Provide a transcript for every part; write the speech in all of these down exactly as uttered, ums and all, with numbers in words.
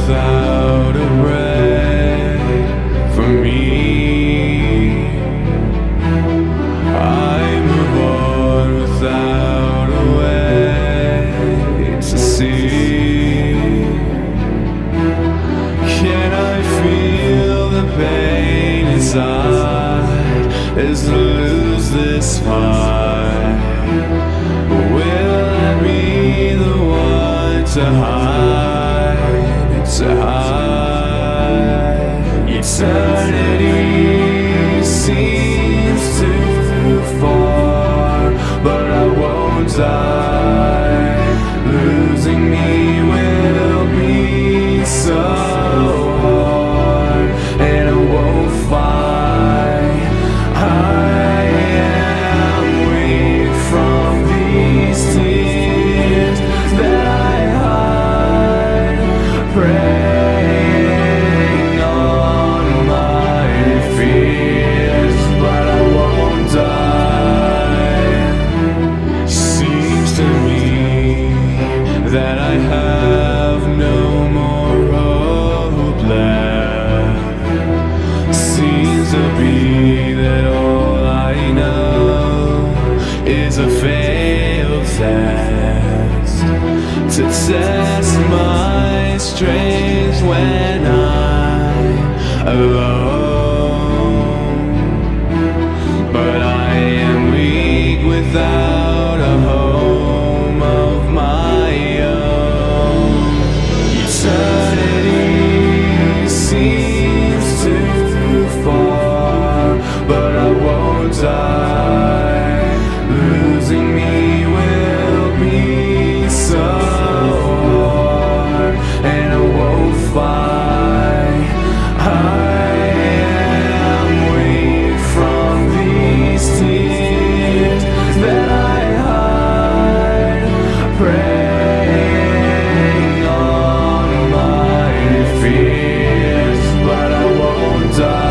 without a break for me. I move on without a way to see. Can I feel the pain inside as I lose this fight? Will I be the one to hide, to hide? Eternity seems too far, but I won't die. Losing me will be so hard, and I won't fight. I am weak from these tears that I hide, preying on my fears, but I won't die. Seems to me that I have no more hope left. Seems to be that all I know is a failed test, to test my strength when I'm alone. But I am weak without a home of my own. Eternity seems too far, but I won't die. Losing me will be so hard, and I won't fight. I am weak from these tears that I hide, preying on my fears, but I won't die.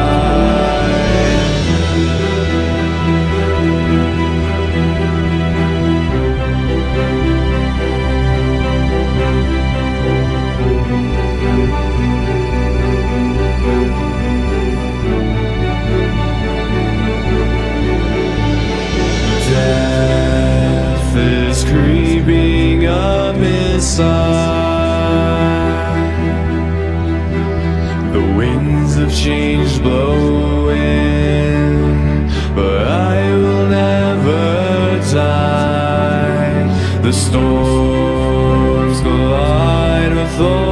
Death is creeping up inside. The winds of change blow in, but I will never die. The storms collide with all